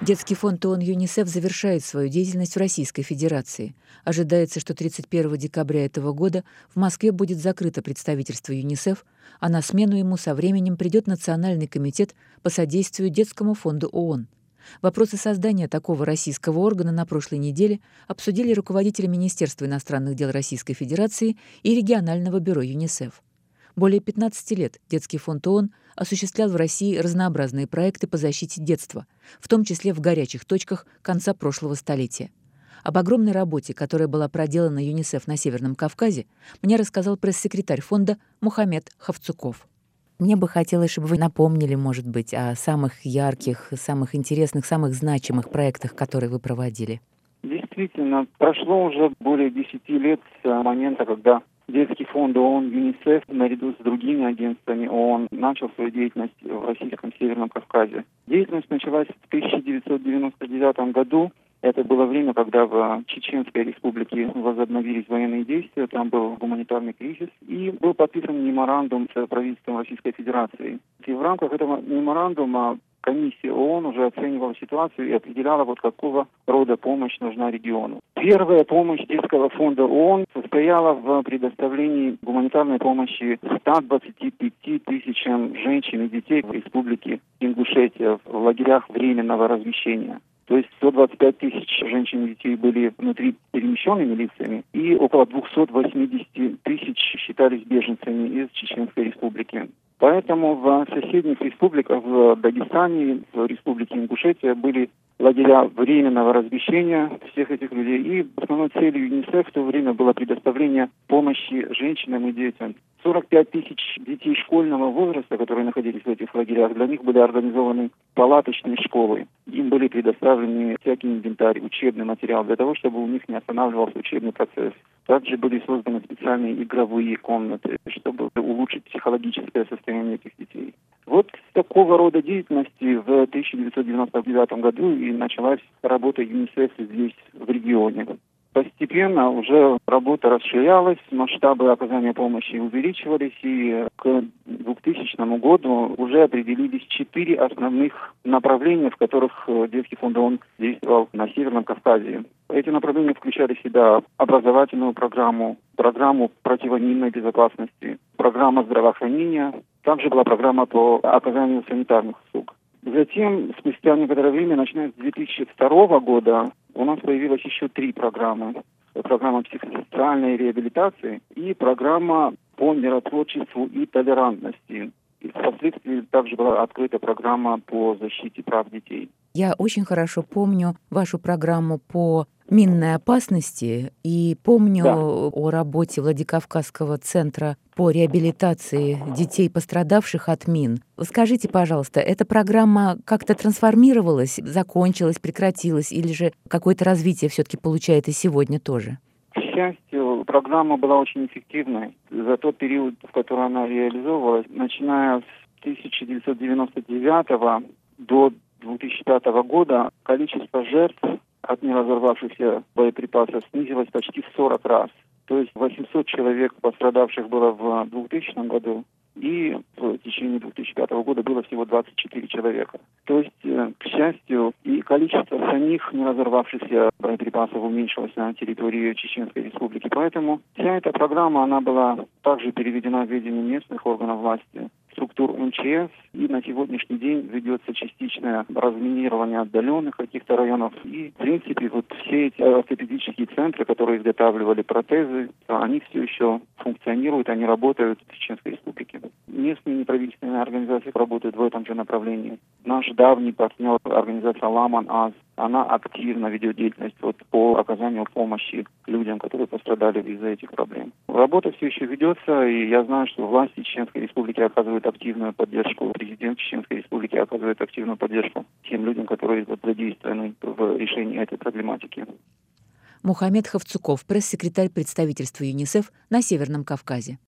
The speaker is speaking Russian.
Детский фонд ООН ЮНИСЕФ завершает свою деятельность в Российской Федерации. Ожидается, что 31 декабря этого года в Москве будет закрыто представительство ЮНИСЕФ, а на смену ему со временем придет Национальный комитет по содействию Детскому фонду ООН. Вопросы создания такого российского органа на прошлой неделе обсудили руководители Министерства иностранных дел Российской Федерации и регионального бюро ЮНИСЕФ. Более 15 лет Детский фонд ООН осуществлял в России разнообразные проекты по защите детства, в том числе в горячих точках конца прошлого столетия. Об огромной работе, которая была проделана ЮНИСЕФ на Северном Кавказе, мне рассказал пресс-секретарь фонда Мухаммед Хавцуков. Мне бы хотелось, чтобы вы напомнили, может быть, о самых ярких, самых интересных, самых значимых проектах, которые вы проводили. Действительно, прошло уже более 10 лет с момента, когда Детский фонд ООН ЮНИСЕФ наряду с другими агентствами ООН начал свою деятельность в российском Северном Кавказе. Деятельность началась в 1999 году. Это было время, когда в Чеченской республике возобновились военные действия, там был гуманитарный кризис, и был подписан меморандум с правительством Российской Федерации. И в рамках этого меморандума комиссия ООН уже оценивала ситуацию и определяла, какого рода помощь нужна региону. Первая помощь Детского фонда ООН состояла в предоставлении гуманитарной помощи 125 тысячам женщин и детей в республике Ингушетия в лагерях временного размещения. То есть 125 тысяч женщин и детей были внутри перемещенными лицами, и около 280 тысяч считались беженцами из Чеченской республики. Поэтому в соседних республиках, в Дагестане, в республике Ингушетия, были лагеря временного размещения всех этих людей. И основной целью ЮНИСЕФ в то время было предоставление помощи женщинам и детям. 45 тысяч детей школьного возраста, которые находились в этих лагерях, для них были организованы палаточные школы. Им были предоставлены всякий инвентарь, учебный материал, для того, чтобы у них не останавливался учебный процесс. Также были созданы специальные игровые комнаты, чтобы улучшить психологическое состояние этих детей. Вот с такого рода деятельности в 1999 году и началась работа ЮНИСЕФ здесь, в регионе. Постепенно уже работа расширялась, масштабы оказания помощи увеличивались, и к 2000 году уже определились 4 основных направления, в которых Детский фонд ООН действовал на Северном Кавказе. Эти направления включали в себя образовательную программу, программу противоминной безопасности, программа здравоохранения, также была программа по оказанию санитарных услуг. Затем, спустя некоторое время, начиная с 2002 года, у нас появилось еще 3 программы. Программа психосоциальной реабилитации и программа по миротворчеству и толерантности. И впоследствии также была открыта программа по защите прав детей. Я очень хорошо помню вашу программу по минной опасности и помню о работе Владикавказского центра по реабилитации детей, пострадавших от мин. Скажите, пожалуйста, эта программа как-то трансформировалась, закончилась, прекратилась, или же какое-то развитие все-таки получает и сегодня тоже? К счастью, программа была очень эффективной. За тот период, в который она реализовывалась, начиная с 1999 до 2005 года, количество жертв от неразорвавшихся боеприпасов снизилось почти в 40 раз. То есть 800 человек пострадавших было в 2000 году, и в течение 2005 года было всего 24 человека. То есть, к счастью, и количество самих неразорвавшихся боеприпасов уменьшилось на территории Чеченской республики. Поэтому вся эта программа, она была также переведена в ведение местных органов власти, структур МЧС, и на сегодняшний день ведется частичное разминирование отдаленных каких-то районов. И, в принципе, все эти ортопедические центры, которые изготавливали протезы, они все еще функционируют, они работают в Чеченской республике. Местные неправительственные организации работают в этом же направлении. Наш давний партнер, организация Ламан-Аз, она активно ведет деятельность по оказанию помощи людям, которые пострадали из-за этих проблем. Работа все еще ведется, и я знаю, что власти Чеченской республики оказывают активную поддержку. Президент Чеченской республики оказывает активную поддержку тем людям, которые задействованы в решении этой проблематики. Мухаммед Хавцуков, пресс-секретарь представительства ЮНИСЕФ на Северном Кавказе.